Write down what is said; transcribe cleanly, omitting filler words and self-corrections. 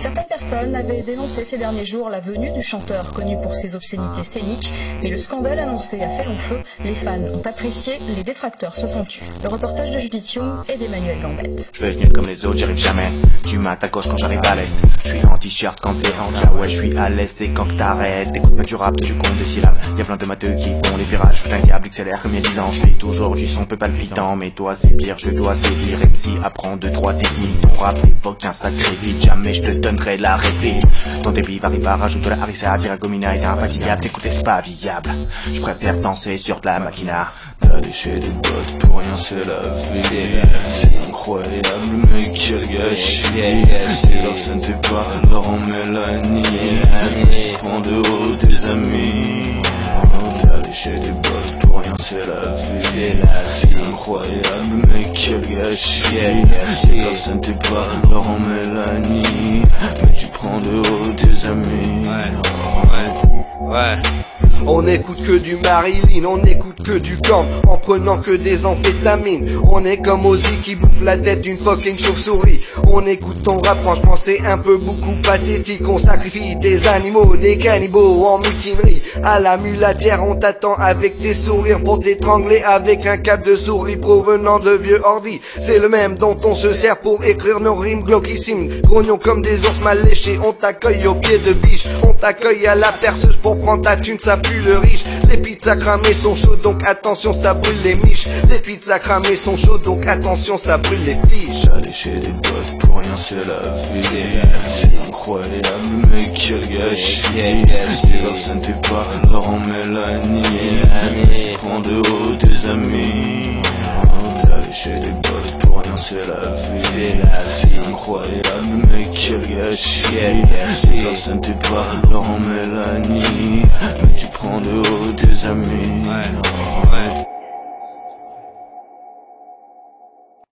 Certaines personnes avaient dénoncé ces derniers jours la venue du chanteur connu pour ses obscénités scéniques, mais le scandale annoncé a fait long feu. Les fans ont apprécié, les détracteurs se sont tus. Le reportage de Judith Young et d'Emmanuel Gambette. Je vais venir comme les autres, j'y arrive jamais. Tu m'as ta gauche quand j'arrive à l'est. Je suis en t-shirt quand t'es en cas. Ouais, je suis à l'est, c'est quand que t'arrêtes. T'écoutes pas du rap, tu comptes des syllabes. Y'a plein de matheux qui font les virages. Putain, câble accélère comme il y a 10 ans. Je fais toujours du son peu palpitant. Mais toi, c'est pire, je dois sévir. MC apprend 2-3 techniques. Ton rap évoque un sacré vide. Jamais je te donnerai la réplique. Ton débit varie par rajoute de la harissa à Viragomina. Et infatigable, t'écoutes, c'est pas viable. Je préfère danser sur de la machina. T'as léché des bottes pour rien, c'est la vie. C'est incroyable, mais quel gâchis. Et leur ce n'était pas Laurent Mélanie. Prends de haut tes amis. T'as léché des bottes pour rien, c'est la vie. C'est incroyable, mais quel gâchis. Et leur ce n'était pas Laurent Mélanie. Mais tu prends de haut tes amis. Ouais. On écoute que du Marilyn, on écoute que du camp, en prenant que des amphétamines. On est comme Ozzy qui bouffe la tête d'une fucking chauve-souris. On écoute ton rap, franchement c'est un peu beaucoup pathétique. On sacrifie des animaux, des cannibaux en mutinerie. À la mulatière on t'attend avec des sourires pour t'étrangler avec un cap de souris provenant de vieux ordi. C'est le même dont on se sert pour écrire nos rimes glauquissimes. Grognons comme des ours mal léchés, on t'accueille au pied de biche. On t'accueille à la perceuse pour prendre ta thune, ça pue le riche. Les pizzas cramées sont chaudes, donc attention, ça brûle les miches. Les pizzas cramées sont chaudes, donc attention, ça brûle les fiches. T'as léché des bottes pour rien, c'est la vie. C'est incroyable, mais quel gâchis. Et leur ce n'était pas Laurent Mélanie. Prends de haut tes amis. T'as léché des bottes pour rien, c'est la vie. C'est incroyable, mais quel gâchis. Et leur ce n'était pas Laurent Mélanie. Mais tu prends de haut tes amis.